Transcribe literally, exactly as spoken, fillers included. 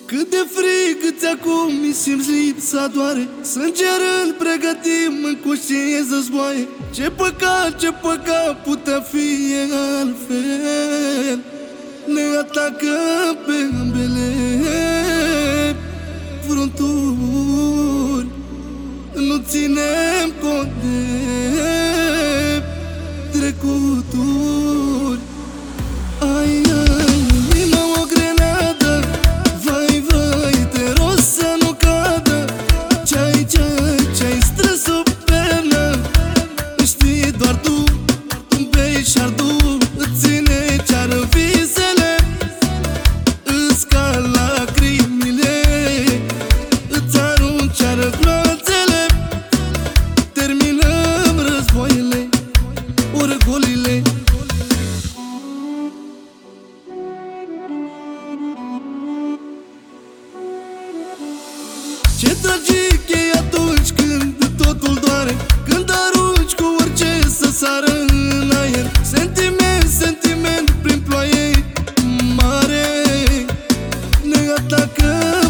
Cât de frig îți acum mi simți lipsa doare. Sângerând pregătim în conștiință zboaie. Ce păcat, ce păcat putea fi altfel. Ne atacă pe ambele fronturi. Nu ținem cont de trecuturi. Ai, ai, inima o grenadă. Vai, vai, te rog să nu cadă. Ce-ai, ce-ai, ce-ai strâns sub pernă. Știi doar tu, bei și-ardu. Îți ține ceară visele. Îți cal lacrimile. Îți arunc ceară gloanțele. Terminăm războaiele, orgolile. Ce tragic e atunci când totul doare. Când arunci cu orice să sară în aer. Sentiment, sentiment prin ploaie mare. Ne atacă